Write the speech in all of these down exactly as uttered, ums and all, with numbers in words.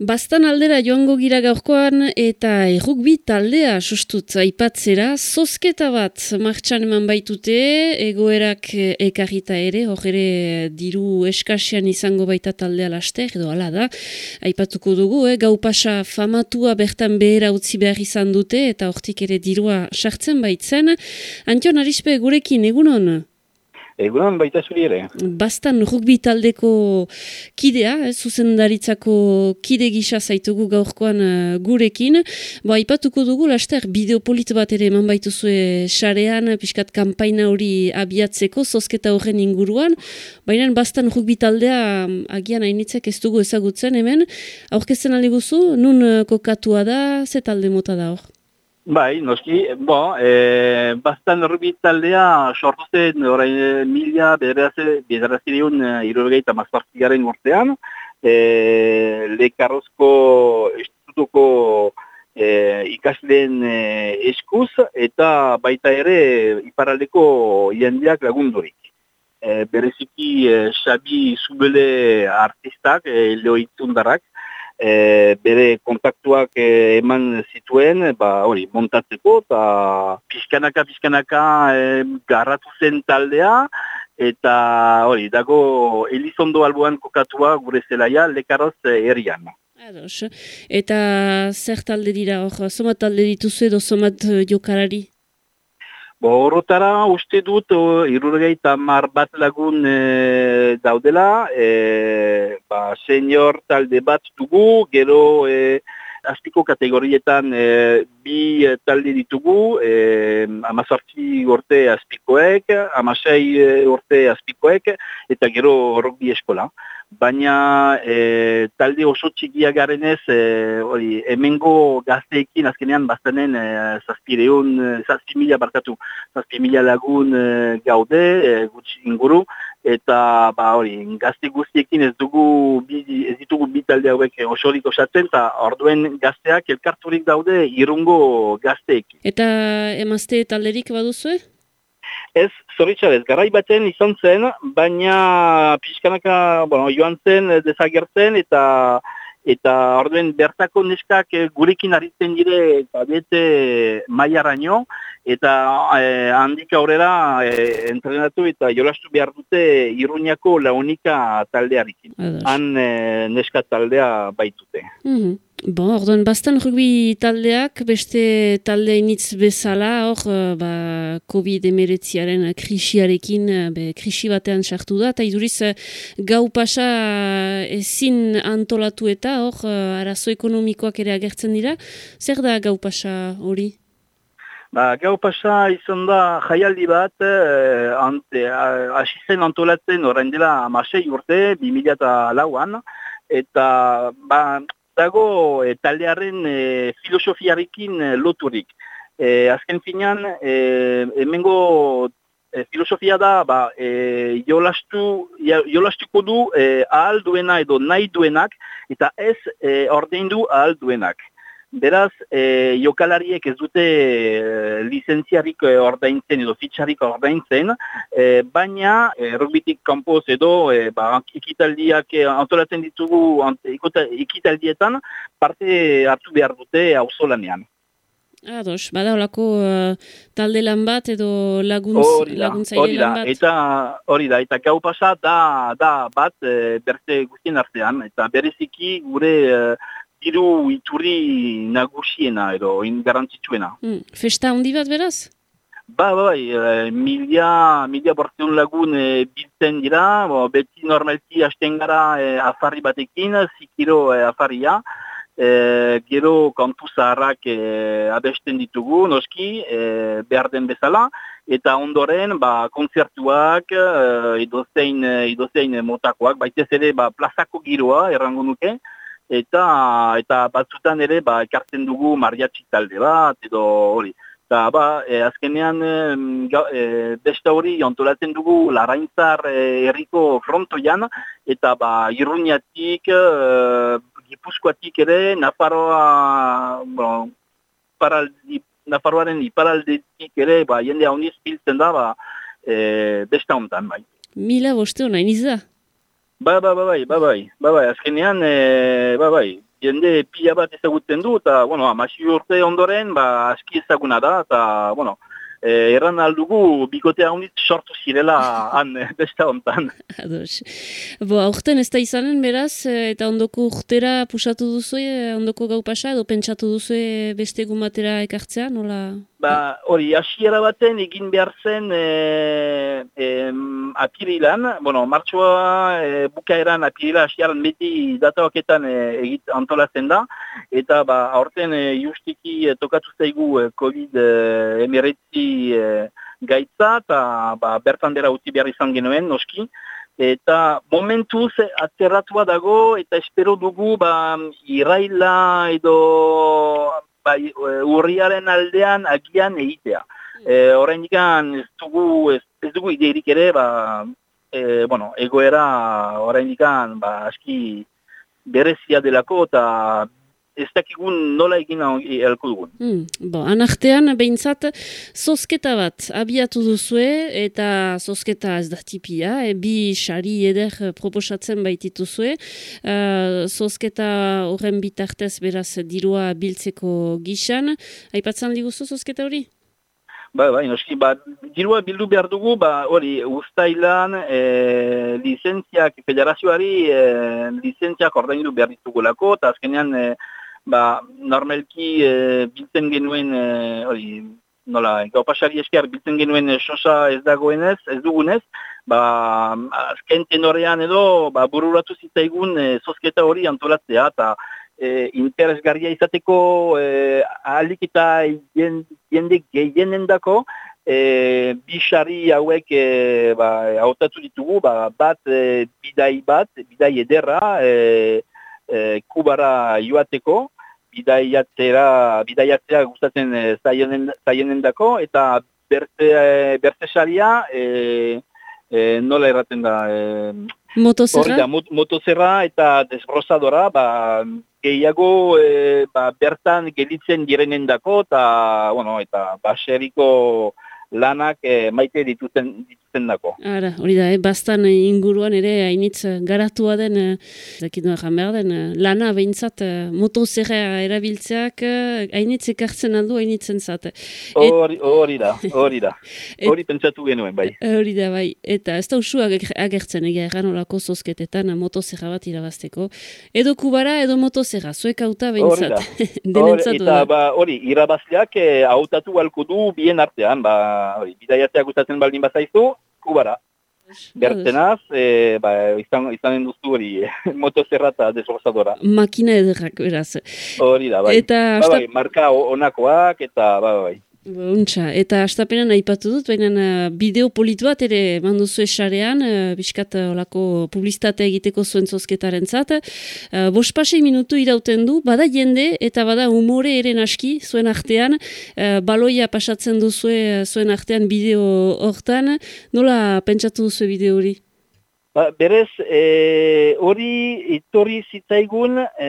Bastan aldera joango gira gaurkoan eta errugbi taldea sustut aipatzera, zozketa bat martxan eman baitute, egoerak ekarrita ere, hor ere diru eskasian izango baita taldea laster, edo ala da, aipatuko dugu, eh? Gau pasa famatua bertan behera utzi behar izan dute, eta hortik ere dirua sartzen baitzen. Antion Arispe gurekin, egunon? Egunon baita zuri ere. Bastan rugbi taldeko kidea, eh, zuzendaritzako kide gisa zaitugu gaurkoan uh, gurekin. Ba, ipatuko dugu, laster, bideopolit bat ere eman baituzue sarean, pixkat kanpaina hori abiatzeko, zozketa horren inguruan. Baina bastan rugbi taldea agian hainitzek ez dugu ezagutzen hemen. Aurkezten aldi guzu, nun uh, kokatua da, ze talde mota da hor? Bai, noski, bon, e, bastan rugbi taldea sortu zen orain e, mila bederatziehun hirurogeita hamazazpigaren urtean, e, Lekarrozko institutuko e, ikasleen e, eskuz eta baita ere iparraldeko jendeak lagundurik. E, bereziki e, Xabi Zubele artistak, e, leoitzundarrak, E, bere kontaktuak e, eman zituen, ba, hori, montatzeko, eta pixkanaka-pixkanaka e, garratu zen taldea, eta hori, dago Elizondo alboan kokatua gure zelaia Lekarroz herrian. Ados, eta zer talde dira hor, somat talde dituzu edo somat jokalari? Horotara uste dut hirurogeita hamar bat lagun e, daudela, e, ba, senior talde bat dugu, gero e, azpiko kategorietan e, bi talde ditugu, e, amazortzi urte azpikoek, amasei urte azpikoek, eta gero rugby eskola. Baina e, talde oso txikia garenez, e, hori, hemengo gazteekin azkenean bastanen e, zazpireun, zazpi mila barkatu, zazpi mila lagun e, gaude, e, gutxi inguru, eta ba hori, gazte guztiekin ez dugu, bi, ez ditugu bi talde hauek osorik osatzen, eta orduen gazteak elkarturik daude irungo gazteekin. Eta emazte talderik baduzue? Ez, zoritxarez, garai baten izan zen, baina pixkanaka bueno, joan zen, dezagertzen, eta eta orduen bertako neskak gurekin aritzen dire eta bete mailaraino, eta eh, handik aurrera eh, entrenatu eta jolastu behar dute Iruñako launika taldearekin. Han eh, neska taldea baitute. Mm-hmm. Bon, orduan, bastan rugbi taldeak, beste talde initz bezala, hor, ba, covid emeretziaren krisiarekin, be, krisi batean sartu da, eta iduriz gau pasa ezin antolatu eta, hor, arazo ekonomikoak ere agertzen dira. Zer da gau pasa hori? Ba, gau pasa izan da jaialdi bat, eh, ante, hasi zen antolatzen orain dela hamasei urte, bi mila lauan, eta ba, dago e, taldearen e, filosofiarekin e, loturik. E, azken finean, e, hemengo e, filosofia da, ba, e, jolastu, jolastuko du e, ahal duena edo nahi duenak, eta ez e, ordeindu ahal duenak. Beraz, e, jokalariek ez dute e, lizentziarik ordaintzen edo fitxarik ordaintzen, e, baina e, rugbitik kanpoz edo e, ba, ekitaldiak e, antolatzen ditugu ekitaldietan parte hartu behar dute auzolanean. Ados, bada olako uh, talde lan bat edo laguntz, laguntzaile lan bat? Eta hori da, eta gau pasa da, da bat e, berte guztien artean, eta bereziki gure e, diru iturri nagusiena edo garantzitsuena. Hmm. Festa handi bat beraz? Ba, bai, e, milia, milia bortzeun lagun e, biltzen dira, bo, beti normalki hasten gara e, afarri batekin, zikiro e, afarria, e, gero kantu zaharrak e, abesten ditugu, noski, e, behar den bezala, eta ondoren, ba, konzertuak, e, idozein, idozein motakoak, baitez ere, ba, plazako giroa, errango nuke, Eta eta batzutan ere ba ekartzen dugu mariachi talde bat edo hori. Eta ba e, azkenean e, beste hori antolatzen dugu Laraintzar herriko frontoian eta ba Iruñatik, e, Gipuzkoatik ere Nafarroa bon, paraldi, Nafarroaren iparaldetik ere ba jende handiz biltzen da ba e, beste hontan bai. Mila boste hona iniz da? Ba, ba, ba, bai, ba, bai, ba, bai, azkenean, e, ba, bai, jende pila bat ezagutzen du, eta, bueno, amasi urte ondoren, ba, aski ezaguna da, eta, bueno, eh, erran aldugu bikotea honit sortu zirela han, besta hontan. Ados. Bo, aurten ez da izanen, beraz, eta ondoko urtera pusatu duzue, ondoko gau pasa, edo pentsatu duzue beste egun batera ekartzea, nola? Ba, hori, hasiera baten egin behar zen e, e, apirilan, bueno, martxoa e, bukaeran apirila hasieran beti dataoketan e, egit antolatzen da, eta ba, aurten e, justiki e, tokatu zaigu e, COVID hemeretzi e, gaitza, eta ba, bertan dera uti behar izan genuen, noski, eta momentuz atzerratua dago, eta espero dugu ba, iraila edo bai, urriaren aldean agian egitea. E, Horrein dikan ez dugu, ez, ez dugu ideirik ere, ba, e, bueno, egoera horrein dikan, ba, aski berezia delako, eta ez dakigun nola egin elko dugun. Hmm, bo, anartean, behintzat, zozketa bat abiatu duzue, eta zozketa ez da tipia, e, bi sari eder proposatzen baitituzue. Uh, zozketa horren bitartez beraz dirua biltzeko gixan. Aipatzen diguzu zozketa hori? Ba, ba, noski, ba, dirua bildu behar dugu, ba, hori, ustailan, e, lizentziak, federazioari, e, lizentziak ordaindu behar ditugulako, eta azkenean, e, ba, normalki e, biltzen genuen, e, hori, nola, gaupasari esker biltzen genuen e, sosa ez dagoenez, ez dugunez, ba, azken tenorean edo, ba, bururatu zitzaigun e, zozketa hori antolatzea, eta e, interesgarria izateko e, ahalik eta jende gehienendako, e, bisari hauek e, ba, hautatu ditugu, ba, bat e, bidai bat, bidai ederra, e, E, Kubara joateko, bidaiatzera, bidaiatzera gustatzen e, zaienen dako, eta berte, e, berte saria, e, e, nola erraten da? E, motozerra? Da, mot, motozerra eta desbrozadora, ba, gehiago e, ba, bertan gelitzen direnen dako, eta, bueno, eta baseriko lanak e, maite dituten, dituten dako. Ara, hori da, eh? Bastan inguruan ere hainitz garatua den, dakit noa jan behar den, lana behintzat motozerra erabiltzeak hainitz ekartzen aldu hainitzen zate. Hori, hori da, hori da. Hori pentsatu genuen, bai. Hori da, bai. Eta ez da usu agertzen egia erran olako zozketetan motozerra bat irabazteko. Edo kubara, edo motozerra, zuek auta behintzat. Denentzatu da. Eta ba, hori, irabazleak eh, hautatu balko du bien artean, ba, hori, bidaiatzea gustatzen baldin bazaizu, kubara. Bertenaz, e, ba, izan, izanen duztu hori motozerra eta desbrozadora. Makina ederrak, beraz. Hori da, bai. Eta ba, bai, marka onakoak, eta ba, bai. Untxa, eta astapenan aipatu dut, baina bideo politu bat ere manduzu esarean, biskat olako publizitatea egiteko zuen zozketaren zat. Bost pasei minutu irauten du, bada jende eta bada umore eren aski zuen artean, baloia pasatzen duzue zuen artean bideo hortan. Nola pentsatu duzue bideo hori? Ba, berez, e, hori itorri zitzaigun e,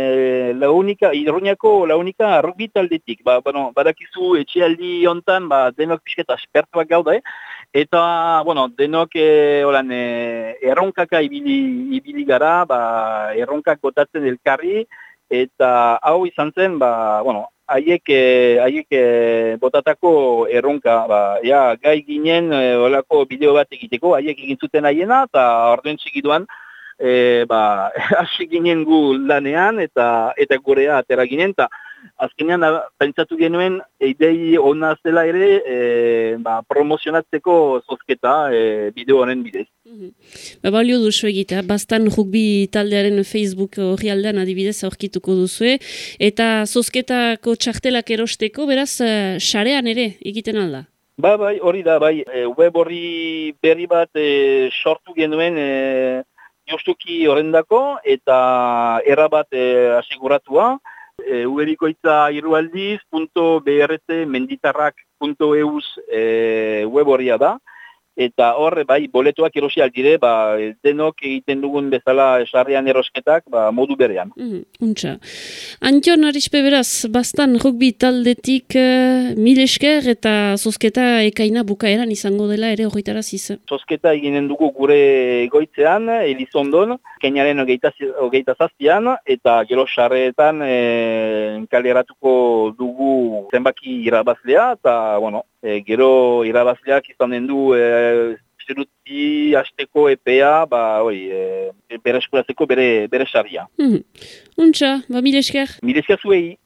launika, Iruñako launika rugby taldetik. Ba, bueno, badakizu etxealdi hontan, ba, denok pixket aspertuak gaude, eta, bueno, denok e, olan, e, erronkaka ibili, ibili gara, ba, erronkak botatzen elkarri, eta hau izan zen, ba, bueno, haiek eh, haiek eh, botatako erronka, ba, ja, gai ginen eh, olako bideo bat egiteko, haiek egin zuten haiena, eta orduen txikiduan, eh, ba, hasi ginen gu lanean, eta eta gurea atera ginen, eta azkenean pentsatu genuen idei ona zela ere eh, ba, promozionatzeko zozketa eh, bideo honen bidez. Mm-hmm. Ba, balio duzu egitea, bastan rugby taldearen Facebook horri aldean adibidez aurkituko duzue, eta zozketako txartelak erosteko, beraz, sarean ere egiten alda? Ba, bai, hori da, bai, e, web horri berri bat e, sortu genuen e, justuki horrendako, eta erabat e, aseguratua, e, uberikoitza irualdiz punto b r t menditarrak punto e u e, web horria da, eta hor, bai, boletoak erosi aldire, ba, denok egiten dugun bezala sarrian erosketak, ba, modu berean. Mm, untxa. Antion, Arispe beraz, bastan rugby taldetik uh, mil esker eta zozketa ekaina bukaeran izango dela ere horretara ziz. Zozketa eginen dugu gure goitzean, Elizondon, Keinaren hogeita zazpian, eta gero sarreetan e, kaleratuko dugu zenbaki irabazlea, eta, bueno, e, gero irabazleak izan den du e, zeruti hasteko epea, ba, oi, e, bere eskuratzeko bere, bere sarria. Mm. Untxa, ba mil esker. Mil esker zuei.